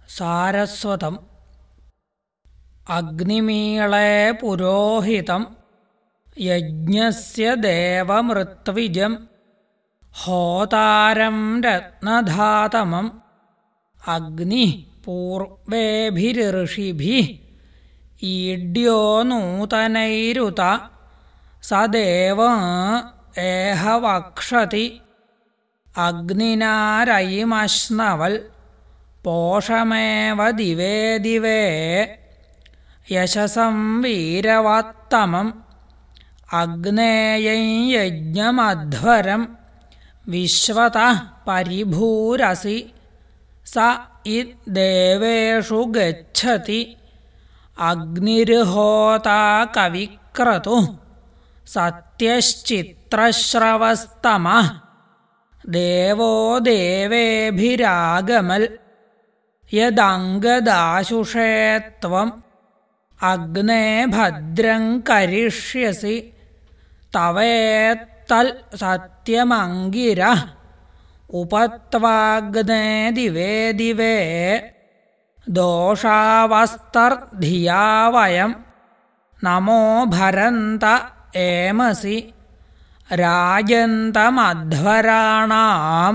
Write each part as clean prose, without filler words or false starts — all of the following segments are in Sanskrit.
सारस्वतम् अग्निमीळे पुरोहितं यज्ञस्य देवमृत्विजं होतारं रत्नधातमम् अग्निः पूर्वेभिर्षिभिः ईड्यो नूतनैरुत स देव एह वक्षति अग्निना रयिमश्नवल् पोषमेव दिवे दिवे यशसं वीरवत्तमम् अग्नेयं यज्ञमध्वरं विश्वतः परिभूरसि स इद्देवेषु गच्छति अग्निर्होता कविक्रतुः सत्यश्चित्रश्रवस्तमः देवो देवेभिरागमल् यदङ्गदाशुषे त्वम् अग्ने भद्रं करिष्यसि तवेत्तल् सत्यमङ्गिरः उपत्वाग्ने दिवे दिवे दोषावस्तर्धिया वयं नमो भरन्त एमसि राजन्तमध्वराणां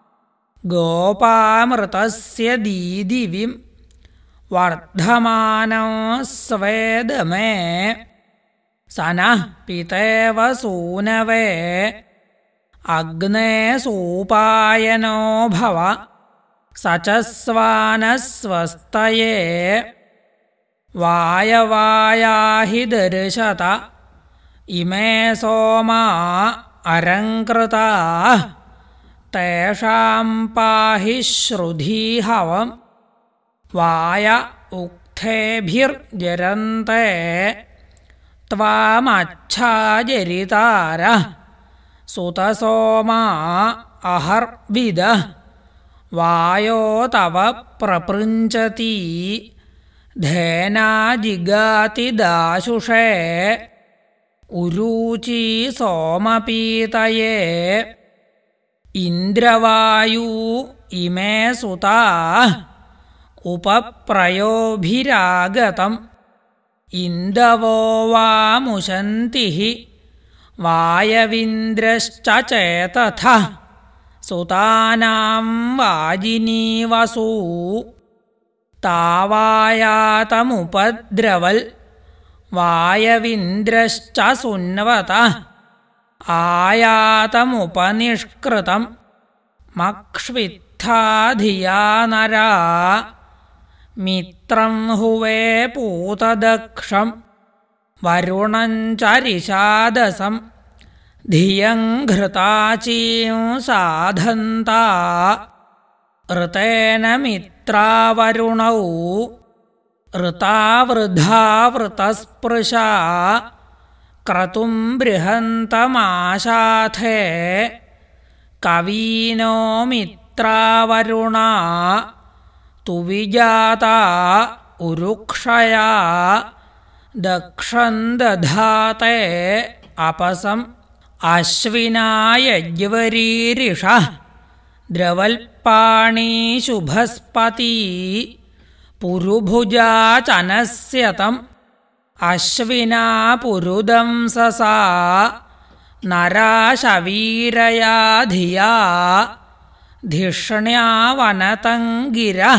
गोपामृतस्य दीदिविं वर्धमानं स्वेदमे स नः पितेव सूनवे अग्ने सूपायनो भव स च स्वानस्वस्तये वायवायाहि दर्शत इमे सोमा अरङ्कृताः तेषां पाहि श्रुधीहवं वाय उक्थेभिर्जरन्ते त्वामच्छाजरितारः सुतसोमा अहर्विदः वायो तव प्रपृञ्चति धेना जिगाति दाशुषे उरूची सोमपीतये इन्द्रवायू इमे सुताः उपप्रयोभिरागतम् इन्दवो वामुशन्तिः वायवीन्द्रश्च चेतथः सुतानां वाजिनीवसू तावायातमुपद्रवल् वायवीन्द्रश्च सुन्वतः आयातमुपनिष्कृतं मक्ष्वित्था धिया नरा मित्रं हुवे पूतदक्षं वरुणं च रिषादसं धियं घृताचीं साधन्ता ऋतेन मित्रावरुणौ ऋतावृधा वृतस्पृशा क्रतुं बृहन्तमाशाथे कवीनो मित्रावरुणा तुविजाता उरुक्षया दक्षं दधाते अपसम् अश्विना यज्वरीरिषः द्रवल्पाणी शुभस्पती पुरुभुजा चनस्यतम् अश्विना पुरुदंससा नरा शवीरया धिया धिष्ण्या वनतङ्गिरः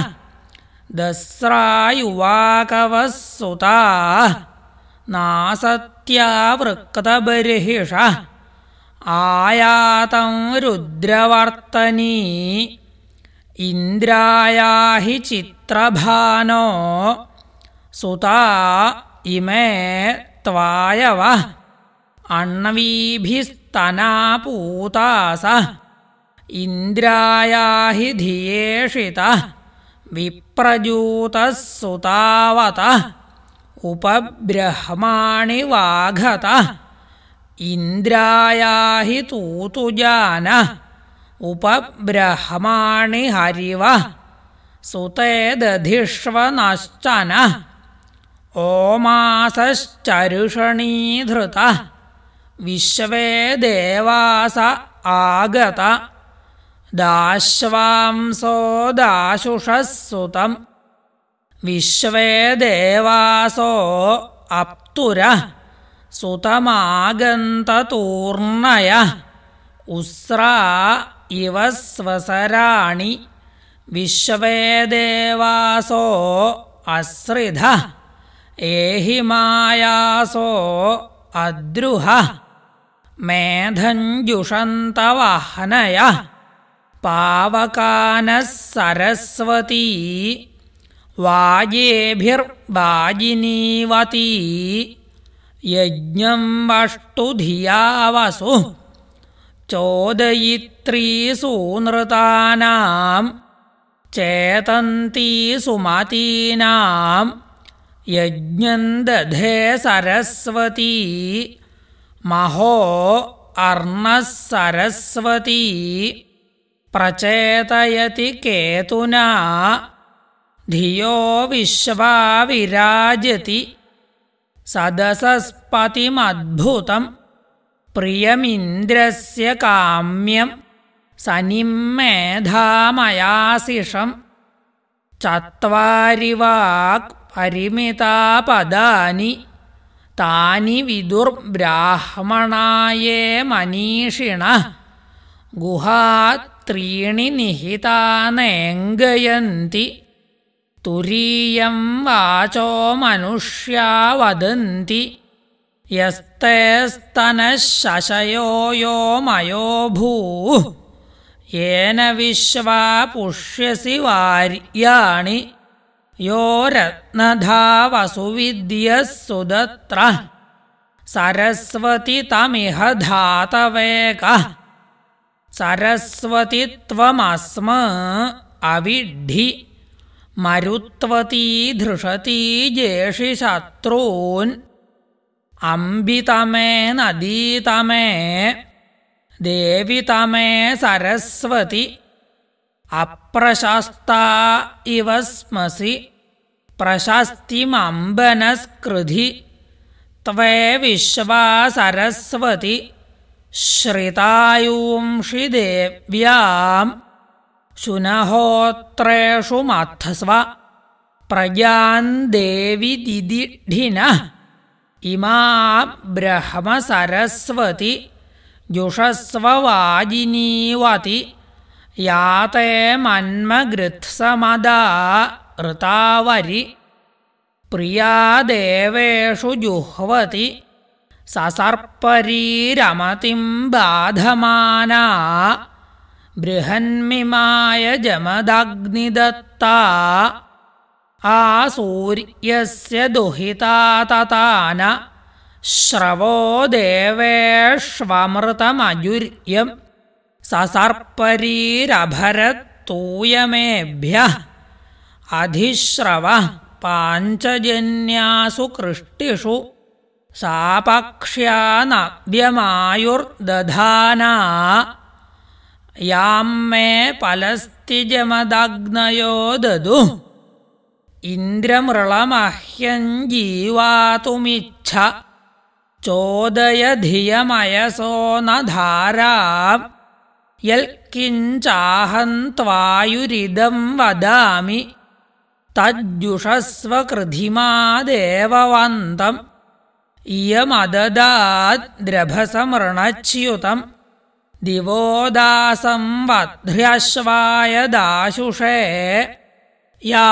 दस्रायुवाकवः सुताः नासत्या वृक्तबर्हिषः आयातं रुद्रवर्तनी इन्द्रायाहि चित्रभानो सुता इमे त्वायवः अण्वीभिस्तनापूतासः इन्द्रायाहि धियेषितः विप्रजूतः सुतावतः उपब्रह्माणि वाघतः इन्द्रायाहि तूतुजानः उपब्रह्माणि हरिवः सुते दधिष्वनश्चनः ओमासश्चरुषणीधृतः विश्वे देवास आगत दाश्वांसो दाशुषः सुतम् विश्वे देवासो अप्तुरः सुतमागन्ततूर्णयः उस्रा इव स्वसराणि विश्वे देवासो अस्रिधः एहिमायासो अद्रुहः मेधञ्जुषन्तवह्नयः पावकानः सरस्वती वाजेभिर्वाजिनीवती यज्ञं वष्टु धिया वसु चोदयित्री सूनृतानां चेतन्ती सुमतीनां यज्ञं दधे सरस्वती महो अर्णः सरस्वती प्रचेतयति केतुना धियो विश्वा विराजति सदसस्पतिमद्भुतं प्रियमिन्द्रस्य काम्यं सनिमेधामयासिषं चत्वारि वाक् परिमिता पदानि तानि विदुर्ब्राह्मणाये मनीषिणः गुहात्रीणि निहितानेङ्गयन्ति तुरीयं वाचो मनुष्या वदन्ति यस्ते स्तनः शशयो यो मयो भूः येन विश्वा पुष्यसि वार्याणि यो रत्नधा वसुविद्यः सुदत्रः सरस्वती तमिह धातवेकः सरस्वती त्वमस्म अविद्धि मरुत्वती धृषती जेषिशत्रून् अम्बितमे नदीतमे देवितमे सरस्वती अप्रशस्ता इव स्मसि प्रशस्तिमम्बनस्कृधि त्वे विश्वा सरस्वती श्रितायूंषि देव्यां शुनहोत्रेषु मथस्व प्रजान् देवि दिदिढिनः इमा ब्रह्म सरस्वती जुषस्व वाजिनीवति याते मन्मगृत्समदा ऋतावरि प्रिया देवेषु जुह्वति ससर्परीरमतिं बाधमाना बृहन्मिमाय जमदग्निदत्ता आसूर्यस्य दुहिता ततान श्रवो देवेष्वमृतमजुर्यं ससर्परीरभरत्तूयमेभ्यः अधिश्रवः पाञ्चजन्यासु कृष्टिषु सापक्ष्या नव्यमायुर्दधाना यां मे पलस्तिजमदग्नयो ददुः इन्द्रमृळमह्यं जीवातुमिच्छ चोदय धियमयसो न धारां यल्किञ्चाहं त्वायुरिदं वदामि तज्जुषस्व कृधिमा देववन्तम् इयमददाद्रभसमृणच्युतं दिवोदासं वध्र्यश्वाय दाशुषे या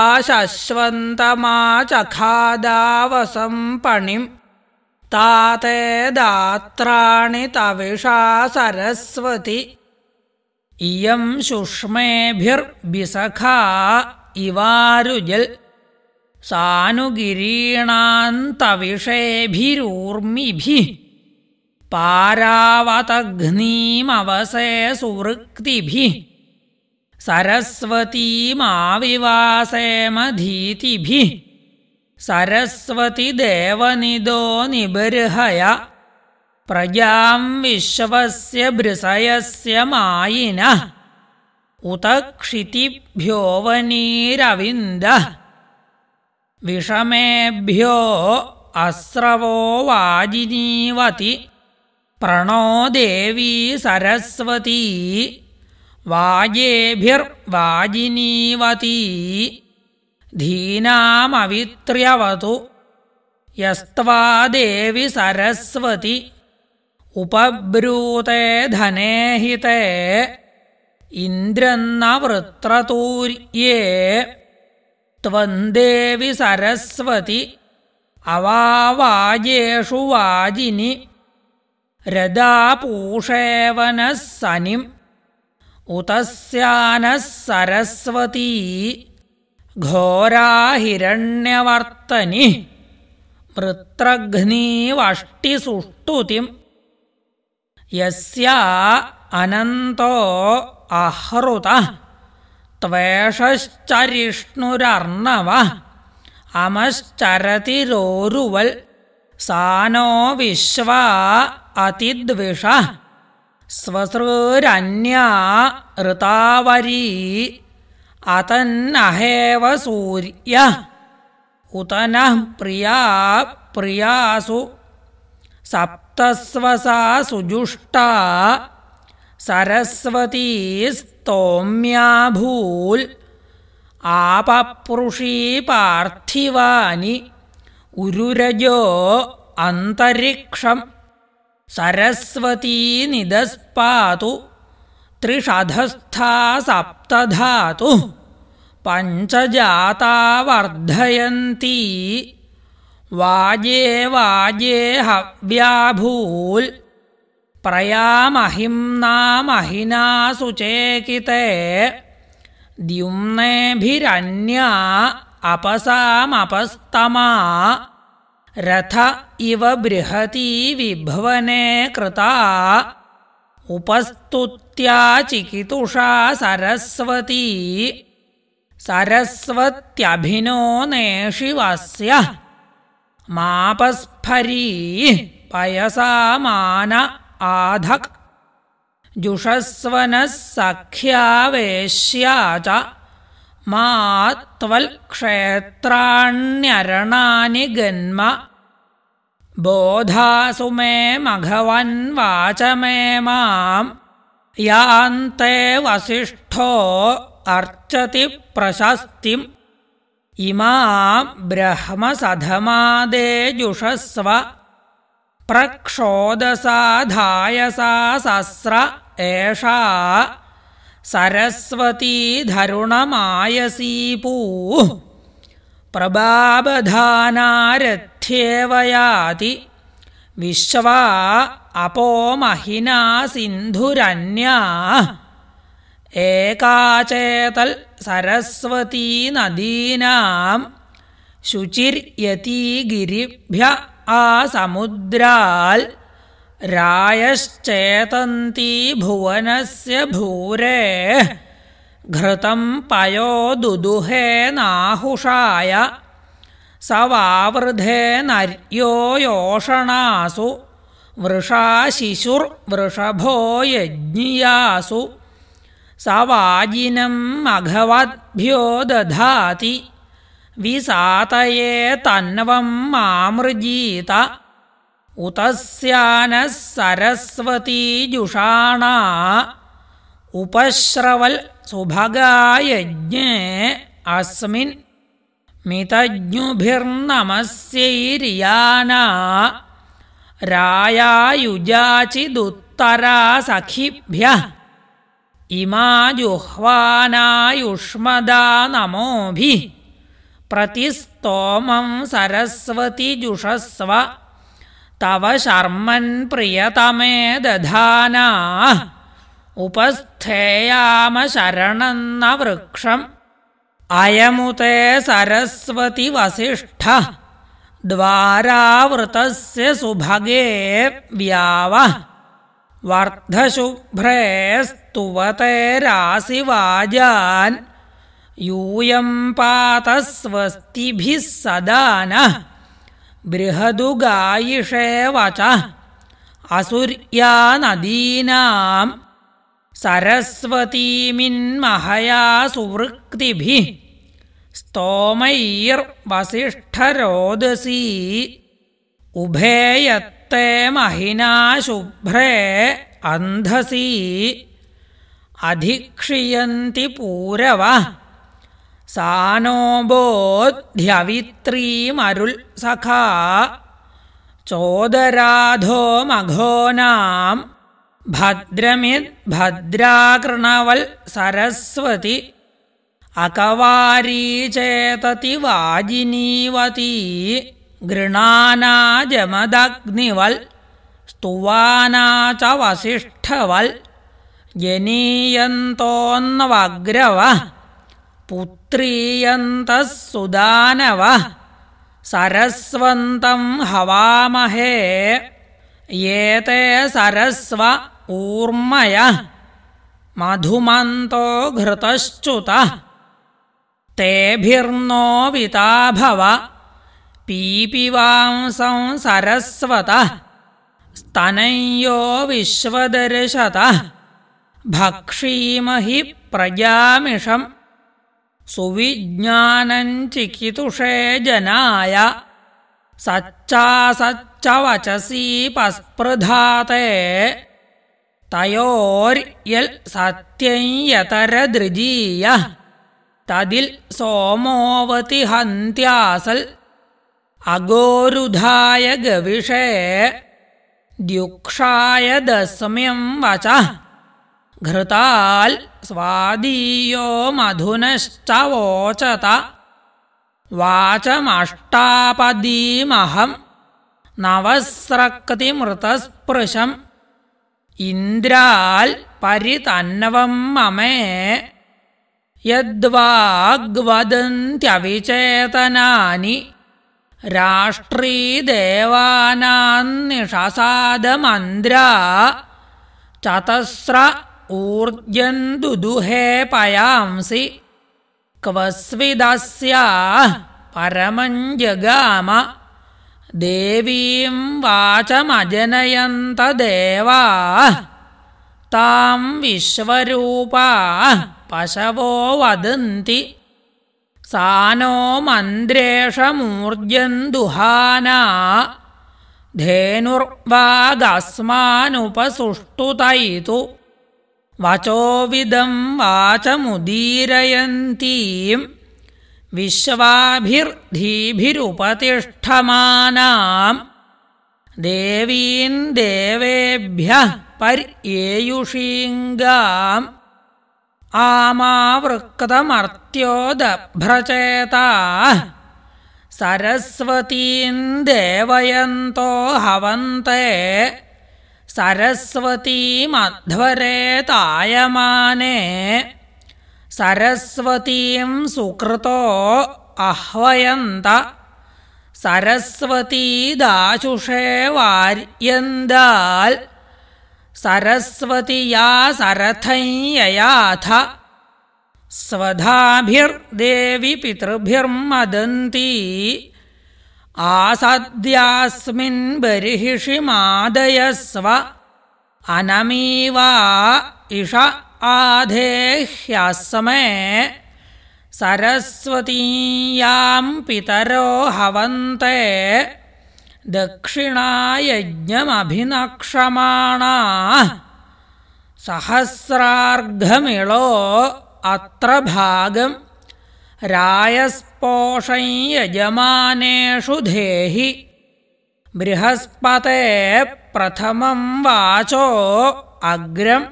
शश्वन्तमाचखादावसं पणिं ताते दात्राणि तविषा सरस्वती इयं शुष्मेभिर्बिसखा इवारुजल् सानुगिरीणान्तविषेभिरूर्मिभिः पारावतघ्नीमवसे सुवृक्तिभिः सरस्वतीमाविवासेमधीतिभिः सरस्वती देवनिदो निबर्हय प्रजां विश्वस्य बृषयस्य मायिनः उत क्षितिभ्यो वनीरविन्दः विषमेभ्यो अस्रवो वाजिनीवति प्रणो देवी सरस्वती वाजेभिर्वाजिनीवती धीनामवित्र्यवतु यस्त्वा देवि सरस्वती उपब्रूते धने हिते इन्द्रन्न वृत्रतूर्ये त्वन्देवि सरस्वती अवावाजेषु वाजिनि रदापूषेवनः सनिम् उतस्यानः सरस्वती घोरा हिरण्यवर्तनि वृत्रघ्नीवष्टिसुष्टुतिम् यस्या अनन्तो आहृतः त्वेषश्चरिष्णुरर्णवः अमश्चरति रोरुवल् सा नो विश्वा अतिद्विषः स्वसृरन्या ऋतावरी अतन्नहेव सूर्यः उत नः प्रिया प्रियासु सप्तस्वसा सुजुष्टा सरस्वती स्तोम्याभूल् आपप्रुषी पार्थिवानि उरुरजो अन्तरिक्षम् सरस्वती निदस्पातु त्रिषधस्था सप्तधातु पञ्चजाता वर्धयन्ती वाजे वाजे हव्याभूल् प्रयामहिम्ना महिना सुचेकिते द्युम्नेभिरन्या अपसामपस्तमा रथ इव बृहती विभवने कृता उपस्तुत्या चिकितुषा सरस्वती सरस्वत्यभिनो नेषिवस्य मापस्फरी पयसामान आधक् जुषस्वनः सख्या वेश्या च मा त्वल्क्षेत्राण्यरणानि गन्म बोधासु मे मघवन्वाच मे मां यान्ते वसिष्ठो अर्चति प्रशस्तिम् इमां ब्रह्मसधमादे जुषस्व प्रक्षोदसाधायसा सस्र एषा सरस्वती धरुणमायसी पूः प्रबाबधानारथ्येव याति विश्वा अपो महिना सिन्धुरन्या एका चेतल् सरस्वती नदीनां शुचिर्यती गिरिभ्य आसमुद्राल् रायश्चेतन्ती भुवनस्य भूरे घृतं पयो दुदुहे नाहुषाय स वावृधे नर्यो योषणासु वृषा शिशुर्वृषभो यज्ञियासु स वाजिनं मघवद्भ्यो दधाति विसातये तन्वं मामृजीत उतस्यानः सरस्वती जुषाणा उपश्रवल् सुभगा यज्ञे अस्मिन् मितज्ञुभिर्नमस्यैर्याना रायायुजाचिदुत्तरा सखिभ्यः इमा जुह्वानायुष्मदा नमोभिः प्रतिस्तोमं सरस्वती जुषस्व तव शर्मन् प्रियतमे दधाना उपस्थेयाम शरणन्न वृक्षम् अयमुते सरस्वती वसिष्ठः द्वारावृतस्य सुभगे व्यावः वर्धशुभ्रे स्तुवते राशिवाजान् यूयं पात स्वस्तिभिः सदा नः बृहदुगायिषे वचः असुर्या नदीनां सरस्वतीमिन्महया सुवृक्तिभिः स्तोमैर्वसिष्ठरोदसी उभे यत्ते महिना शुभ्रे अन्धसी अधिक्षियन्ति पूरवः सा नो बोध्यवित्रीमरुल् सखा चोदराधो मघोनां भद्रमिद्भद्राकृणवल् सरस्वती अकवारी चेतति वाजिनीवती गृणाना जमदग्निवल् स्तुवाना च वसिष्ठवल् जनीयन्तोऽन्वग्रवः पुत्रीयन्तः सुदानवः सरस्वन्तं हवामहे ये ते सरस्व ऊर्मयः मधुमन्तो घृतश्च्युतः तेभिर्नो विताभव पीपिवांसं सरस्वतः स्तनयो विश्वदर्शतः भक्षीमहि प्रजामिषम् सुविज्ञानं चिकितुषे जनाय सच्चासच्चवचसी पस्पृधाते तयोर्यल् सत्यं यतरदृजीयः तदिल् सोमोऽवति हन्त्यासल् अगोरुधाय गविषे द्युक्षाय दस्म्यं वचः घृताल् स्वादीयो मधुनश्च वोचत वाचमष्टापदीमहं नवस्रक्तिमृतस्पृशम् इन्द्राल् परितन्वं ममे यद्वाग्वदन्त्यविचेतनानि राष्ट्रीदेवानान्निषसादमन्द्रा चतस्र ऊर्जन्दुदुहे पयांसि क्वस्विदस्याः परमं जगाम देवीं वाचमजनयन्त देवाः तां विश्वरूपाः पशवो वदन्ति सा नो मन्द्रेशमूर्जन्दुहाना धेनुर्वागस्मानुपसुष्टुतैतु वचोविदं वाचमुदीरयन्तीं विश्वाभिर्धीभिरुपतिष्ठमानां देवीं देवेभ्यः पर्येयुषीङ्गाम् आमावृक्तमर्त्योदभ्रचेताः सरस्वतीं देवयन्तो हवन्ते सरस्वतीमध्वरे तायमाने सरस्वतीं सुकृतो आह्वयन्त सरस्वतीदाचुषे वार्यन्दाल् सरस्वतीया सरथं ययाथ स्वधाभिर्देवि पितृभिर्मदन्ती आसद्यास्मिन् बर्हिषि मादयस्व अनमीवा इष आधेह्यस्मे सरस्वतीयां पितरो हवन्ते दक्षिणायज्ञमभिनक्षमाणाः सहस्रार्घमिळो अत्र भागं रायस्पोषं यजमानेषु धेहि बृहस्पते प्रथमं वाचो अग्रं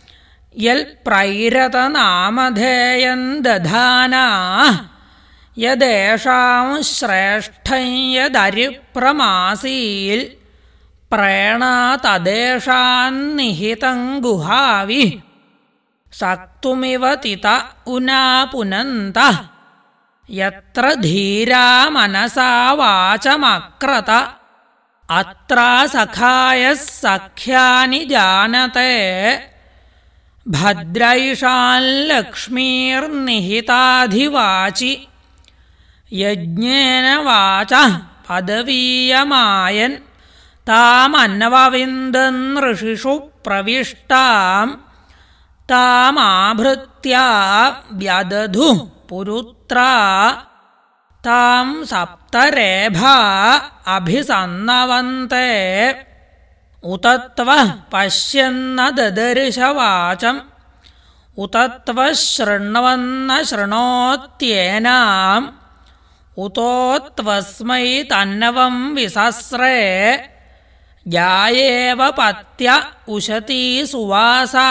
यल्प्रैरतनामधेयं दधानाः यदेषां श्रेष्ठं यदरिप्रमासील् प्रेणातदेशान्निहितं गुहाविः सक्तुमिव तित उना पुनन्तः यत्र धीरा मनसा वाचमक्रत अत्र सखायः सख्यानि जानते भद्रैषां लक्ष्मीर्निहिताधिवाचि यज्ञेन वाचः पदवीयमायन् तामन्वविन्दन् ऋषिषु प्रविष्टाम् तामाभृत्या व्यदधुः पुरुत्रा तां सप्तरेभा अभिसन्नवन्ते उत त्वः पश्यन्न ददर्श वाचम् उतत्वशृण्वन्न शृणोत्येनाम् उतोत्वस्मै तन्नवं विसस्रे जायेव पत्य उशती सुवासा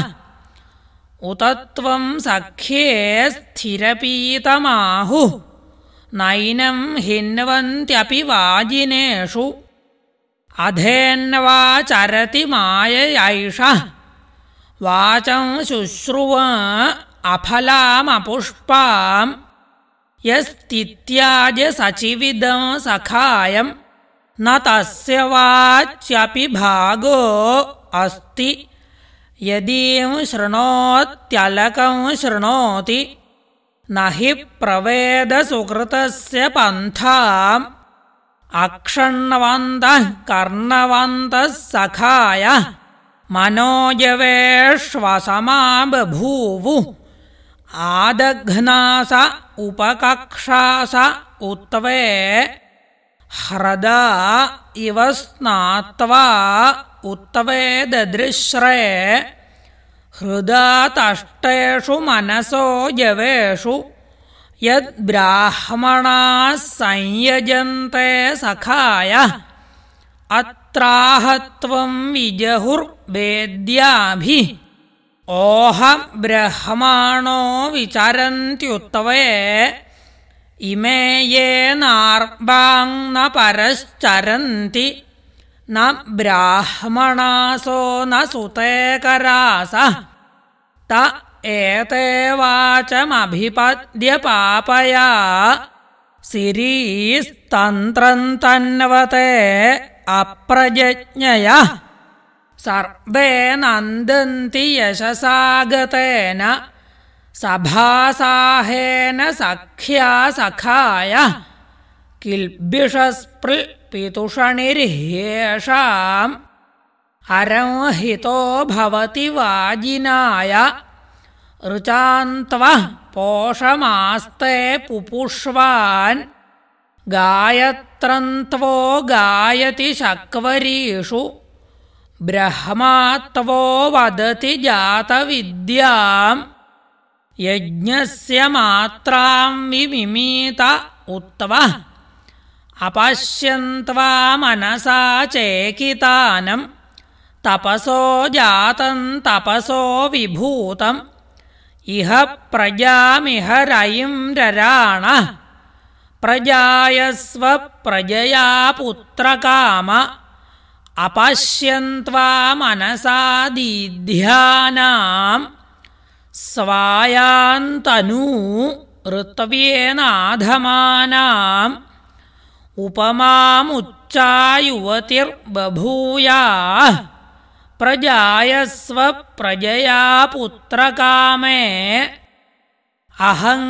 उतत्वं सख्ये स्थिरपीतमाहुः नैनं हिन्वन्त्यपि वाजिनेषु अधेन्वा चरति माययैषः वाचं शुश्रुव अफलामपुष्पां यस्तित्याज्य सचिविदं सखायं न तस्य वाच्यपि भागो अस्ति यदीं शृणोत्यलकं शृणोति न हि प्रवेदसुकृतस्य पन्थाम् अक्षण्वन्तः कर्णवन्तः सखायः मनोजवेष्वसमा बभूवुः आदघ्नास उपकक्षास उत्वे ह्रदा इव स्नात्वा उत्वे ददृश्रे हृदा तष्टेषु मनसो जवेषु यद्ब्राह्मणाः संयजन्ते सखायः अत्राहत्वं विजहुर्वेद्याभिः ओह ब्रह्माणो विचरन्त्युत्वे इमे ये नार्वाङ् न परश्चरन्ति न ब्राह्मणासो न सुतेकरासः त एते वाचमभिपद्य पापया सिरीस्तन्त्रं तन्वते अप्रजज्ञया सर्वे नन्दन्ति यशसा गतेन सभासाहेन सख्या सखायः किल्बिषस्पृपितुषणिर्ह्येषाम् अरंहितो भवति वाजिनाय ऋचान्त्वः पोषमास्ते पुपुष्वान् गायत्रन्त्वो गायति शक्वरीषु ब्रह्मात्वो वदति जातविद्याम् यज्ञस्य मात्रां विमिमीत उत्वः अपश्यन्त्वा मनसा चेकितानं तपसो जातं तपसो विभूतम् इह प्रजामिह रयिं रराणः प्रजायस्व प्रजया पुत्रकाम अपश्यन्त्वा मनसा दीध्यानां स्वायान्तनू ऋत्व्येनाधमानाम् उपमामुच्चायुवतिर्बभूयाः प्रजायस्व प्रजया पुत्रकामे अहं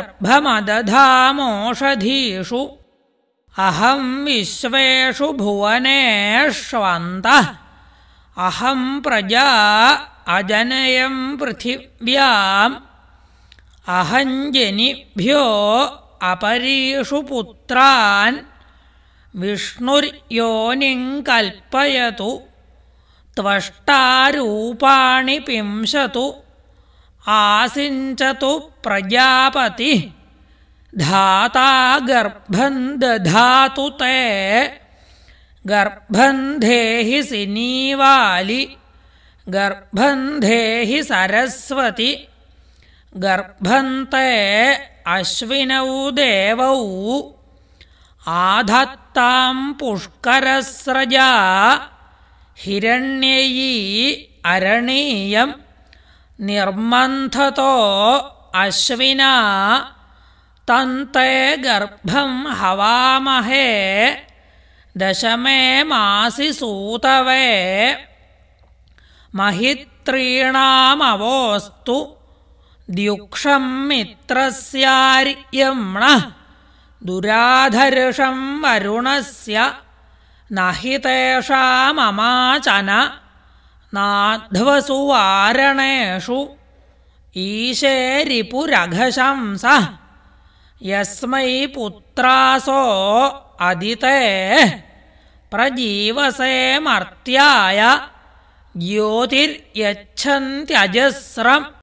गर्भमदधामोषधीषु अहं विश्वेषु भुवनेष्वन्तः अहं प्रजा अजनयं पृथिव्याम् अहं जनिभ्यो अपरीषु पुत्रान् विष्णुर्योनिं कल्पयतु त्वष्टारूपाणि पिंशतु आसिञ्चतु प्रजापतिः धाता गर्भं दधातु ते गर्भं धेहि सिनीवालि गर्भं धेहि सरस्वति गर्भं ते अश्विनौ देवौ आधत्तां पुष्करस्रजा हिरण्ययी अरणीयं निर्मन्थतो अश्विना तन्ते गर्भं हवामहे दशमे मासि सूतवे महित्रीणामवोस्तु द्युक्षं मित्रस्यार्यम्णः दुराधर्षं वरुणस्य न हि तेषाममाचन नाध्वसु वारणेषु ईशे रिपुरघशंसः यस्मै पुत्रासो अदिते प्रजीवसे मर्त्याय ज्योतिर्यच्छन्त्यजस्रम्